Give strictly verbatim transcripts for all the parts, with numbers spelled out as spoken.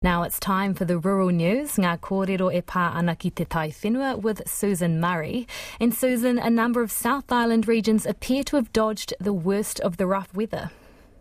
Now it's time for the rural news. Ngā kōrero e pā ana ki te tai whenua with Susan Murray. And Susan, a number of South Island regions appear to have dodged the worst of the rough weather.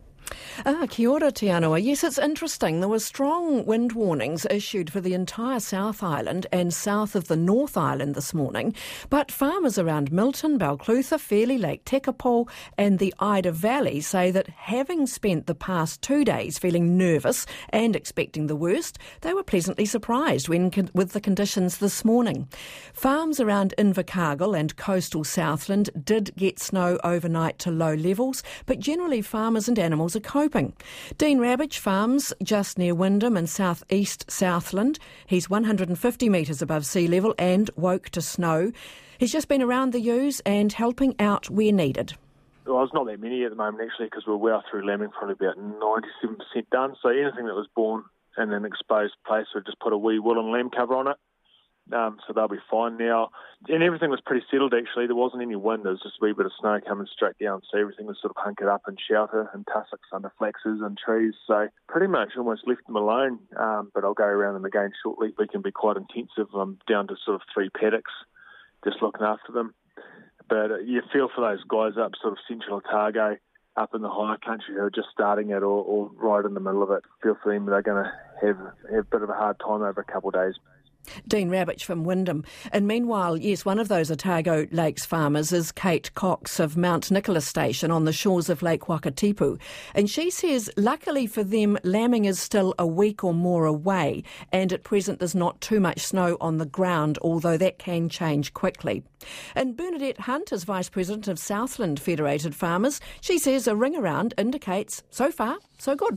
Ah, kia ora te anō. Yes, it's interesting. There were strong wind warnings issued for the entire South Island and south of the North Island this morning, but farmers around Milton, Balclutha, Fairlie, Lake Tekapo and the Ida Valley say that having spent the past two days feeling nervous and expecting the worst, they were pleasantly surprised when with the conditions this morning. Farms around Invercargill and coastal Southland did get snow overnight to low levels, but generally farmers and animals are coping. Dean Rabbage farms just near Wyndham in south-east Southland. He's one hundred fifty metres above sea level and woke to snow. He's just been around the ewes and helping out where needed. Well, there's not that many at the moment actually because we're well through lambing, probably about ninety-seven percent done. So anything that was born in an exposed place, we've just put a wee woolen lamb cover on it. Um, so they'll be fine now. And everything was pretty settled, actually. There wasn't any wind. There was just a wee bit of snow coming straight down. So everything was sort of hunkered up in shelter and tussocks under flaxes and trees. So pretty much almost left them alone. Um, but I'll go around them again shortly. We can be quite intensive. I'm down to sort of three paddocks, just looking after them. But uh, you feel for those guys up sort of central Otago, up in the higher country who are just starting it or, or right in the middle of it. Feel for them they're going to have, have a bit of a hard time over a couple of days. Dean Rabbage from Wyndham. And meanwhile, yes, one of those Otago Lakes farmers is Kate Cox of Mount Nicholas Station on the shores of Lake Wakatipu. And she says, luckily for them, lambing is still a week or more away, and at present there's not too much snow on the ground, although that can change quickly. And Bernadette Hunt is Vice President of Southland Federated Farmers. She says a ring around indicates, so far, so good.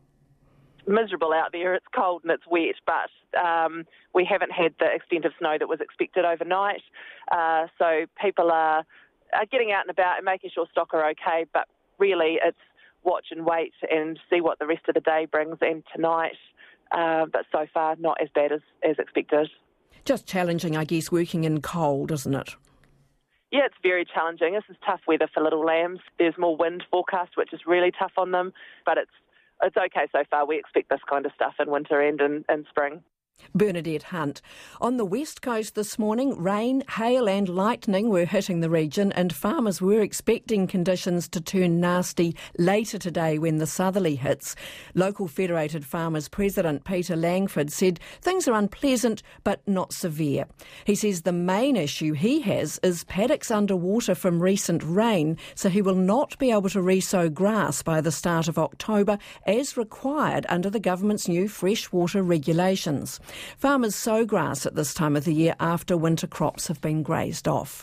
Miserable out there. It's cold and it's wet, but um, we haven't had the extent of snow that was expected overnight. Uh, so people are, are getting out and about and making sure stock are okay, but really it's watch and wait and see what the rest of the day brings and tonight. Uh, but so far, not as bad as, as expected. Just challenging, I guess, working in cold, isn't it? Yeah, it's very challenging. This is tough weather for little lambs. There's more wind forecast, which is really tough on them, but it's It's okay so far. We expect this kind of stuff in winter and in, in spring. Bernadette Hunt. On the west coast this morning, rain, hail and lightning were hitting the region and farmers were expecting conditions to turn nasty later today when the southerly hits. Local Federated Farmers President Peter Langford said things are unpleasant but not severe. He says the main issue he has is paddocks underwater from recent rain, so he will not be able to resow grass by the start of October as required under the government's new freshwater regulations. Farmers sow grass at this time of the year after winter crops have been grazed off.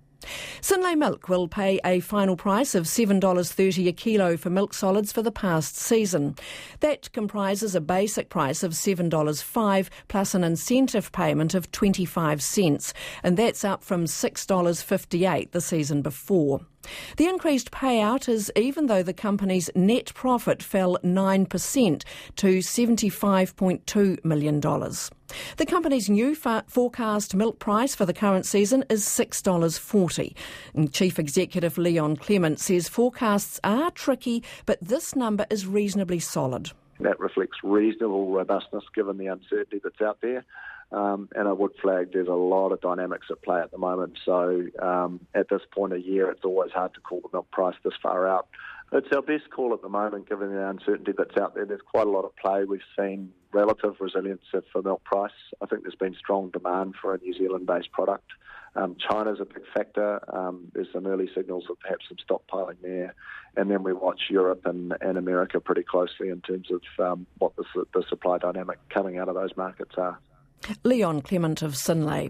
Synlait Milk will pay a final price of seven dollars thirty a kilo for milk solids for the past season. That comprises a basic price of seven dollars five plus an incentive payment of twenty-five cents, and that's up from six dollars fifty-eight the season before. The increased payout is even though the company's net profit fell nine percent to seventy-five point two million dollars. The company's new fa- forecast milk price for the current season is six dollars forty. And Chief Executive Leon Clement says forecasts are tricky, but this number is reasonably solid. That reflects reasonable robustness given the uncertainty that's out there. Um, and I would flag there's a lot of dynamics at play at the moment. So um, at this point of year, it's always hard to call the milk price this far out. It's our best call at the moment, given the uncertainty that's out there. There's quite a lot of play. We've seen relative resilience for milk price. I think there's been strong demand for a New Zealand-based product. Um, China's a big factor. Um, there's some early signals of perhaps some stockpiling there. And then we watch Europe and, and America pretty closely in terms of um, what the, the supply dynamic coming out of those markets are. Leon Clement of Synlait.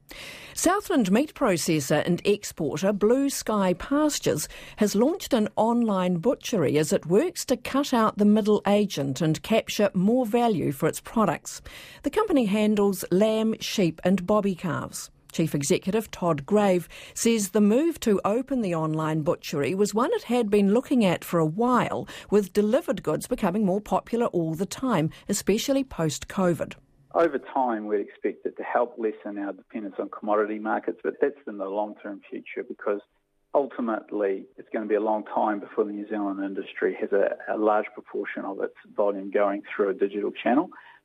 Southland meat processor and exporter Blue Sky Pastures has launched an online butchery as it works to cut out the middle agent and capture more value for its products. The company handles lamb, sheep and bobby calves. Chief Executive Todd Grave says the move to open the online butchery was one it had been looking at for a while, with delivered goods becoming more popular all the time, especially post-COVID. Over time, we'd expect it to help lessen our dependence on commodity markets, but that's in the long-term future because ultimately it's going to be a long time before the New Zealand industry has a, a large proportion of its volume going through a digital channel.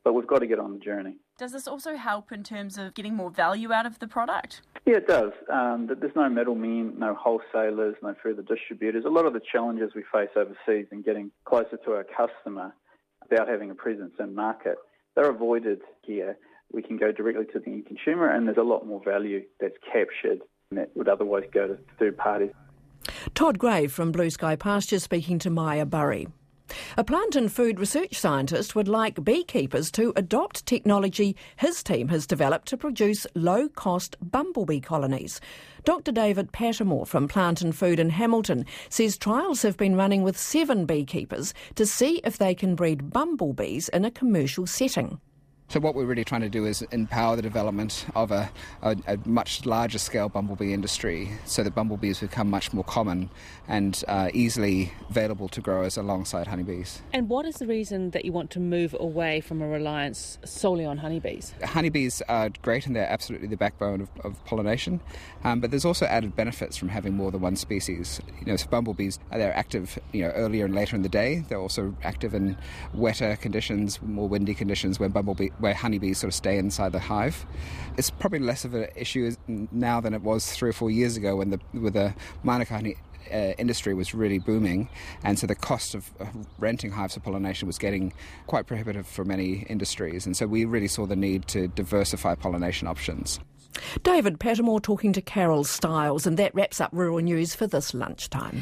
but we've got to get on the journey. Does this also help in terms of getting more value out of the product? Yeah, it does. Um, there's no middlemen, no wholesalers, no further distributors. A lot of the challenges we face overseas in getting closer to our customer without having a presence in market, they're avoided here. We can go directly to the end consumer, and there's a lot more value that's captured that would otherwise go to third parties. Todd Gray from Blue Sky Pasture speaking to Maya Burry. A plant and food research scientist would like beekeepers to adopt technology his team has developed to produce low-cost bumblebee colonies. Doctor David Pattermore from Plant and Food in Hamilton says trials have been running with seven beekeepers to see if they can breed bumblebees in a commercial setting. So what we're really trying to do is empower the development of a, a, a much larger scale bumblebee industry so that bumblebees become much more common and uh, easily available to growers alongside honeybees. And what is the reason that you want to move away from a reliance solely on honeybees? Honeybees are great and they're absolutely the backbone of, of pollination, um, but there's also added benefits from having more than one species. You know, so bumblebees, they're active, you know, earlier and later in the day. They're also active in wetter conditions, more windy conditions when bumblebee where honeybees sort of stay inside the hive. It's probably less of an issue now than it was three or four years ago when the with the Manuka honey uh, industry was really booming, and so the cost of uh, renting hives for pollination was getting quite prohibitive for many industries, and so we really saw the need to diversify pollination options. David Pattermore talking to Carol Stiles, and that wraps up Rural News for this lunchtime.